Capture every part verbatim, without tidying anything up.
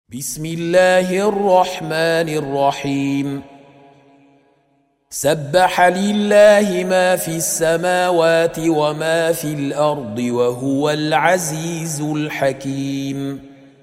بسم الله الرحمن الرحيم. سبح لله ما في السماوات وما في الأرض وهو العزيز الحكيم.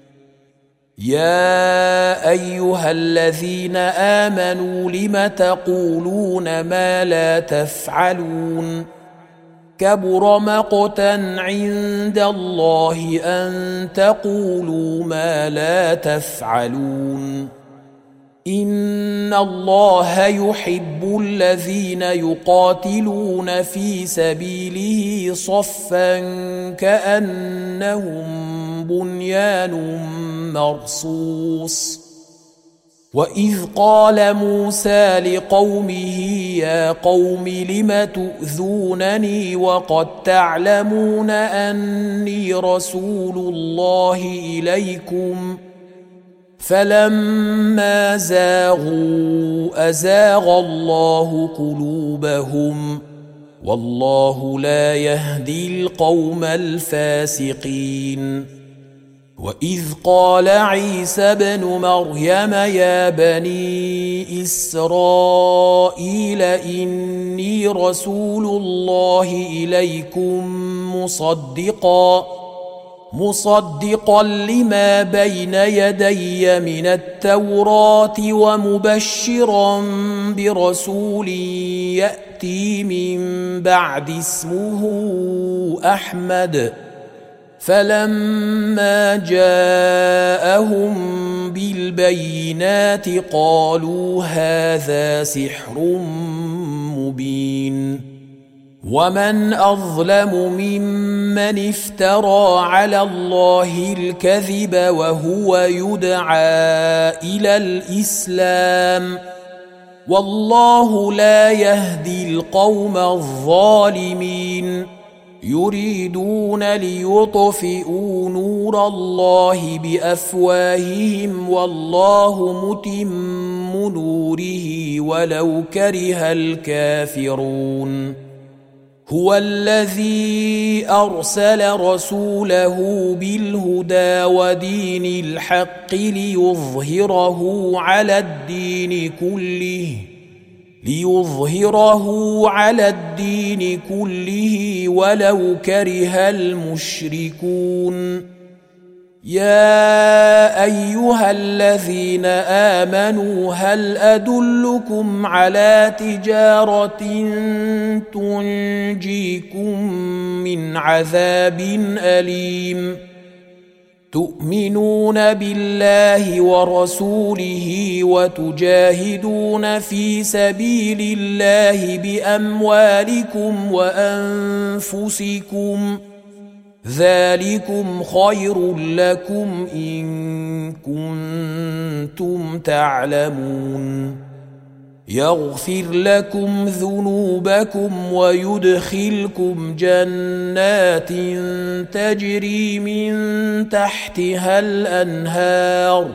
يا أيها الذين آمنوا لم تقولون ما لا تفعلون؟ كبر مقتا عند الله أن تقولوا ما لا تفعلون. إن الله يحب الذين يقاتلون في سبيله صفا كأنهم بنيان مرصوص. وإذ قال موسى لقومه يا قوم لم تؤذونني وقد تعلمون أني رسول الله إليكم فلما زاغوا أزاغ الله قلوبهم والله لا يهدي القوم الفاسقين. وإذ قال عيسى ابن مريم يا بني إسرائيل إني رسول الله إليكم مصدقا مصدقا لما بين يدي من التوراة ومبشرا برسول يأتي من بعد اسمه أحمد. فلما جاءهم بالبينات قالوا هذا سحر مبين. ومن أظلم ممن افترى على الله الكذب وهو يدعى إلى الإسلام والله لا يهدي القوم الظالمين. يريدون ليطفئوا نور الله بأفواههم والله متم نوره ولو كره الكافرون. هو الذي أرسل رسوله بالهدى ودين الحق ليظهره على الدين كله ليظهره على الدين كله ولو كره المشركون. يا أيها الذين آمنوا هل أدلكم على تجارة تنجيكم من عذاب أليم؟ تؤمنون بالله ورسوله وتجاهدون في سبيل الله بأموالكم وأنفسكم ذلكم خير لكم إن كنتم تعلمون. يغفر لكم ذنوبكم ويدخلكم جنات تجري من تحتها الأنهار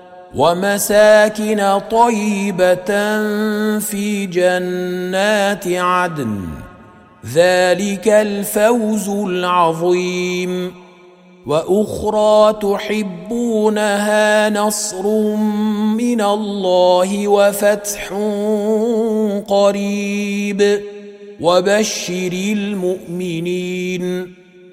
ومساكن طيبة في جنات عدن ذلك الفوز العظيم. وأخرى تحبونها نصر من الله وفتح قريب وبشر المؤمنين.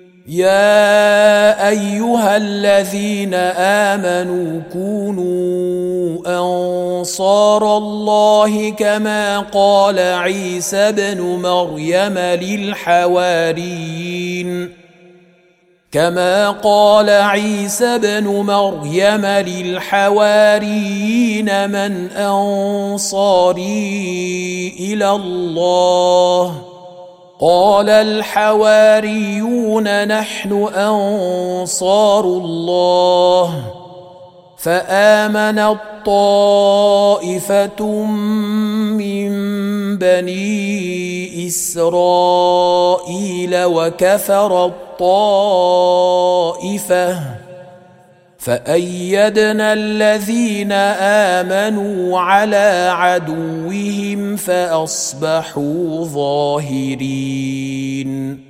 يا أيها الذين آمنوا كونوا أنصار الله كما قال عيسى ابن مريم للحواريين كما قال عيسى ابن مريم للحواريين من أنصاري إلى الله؟ قال الحواريون نحن أنصار الله. فآمنت طائفة من بني إسرائيل وكفرت طائفة فأيدنا الذين آمنوا على عدوهم فأصبحوا ظاهرين.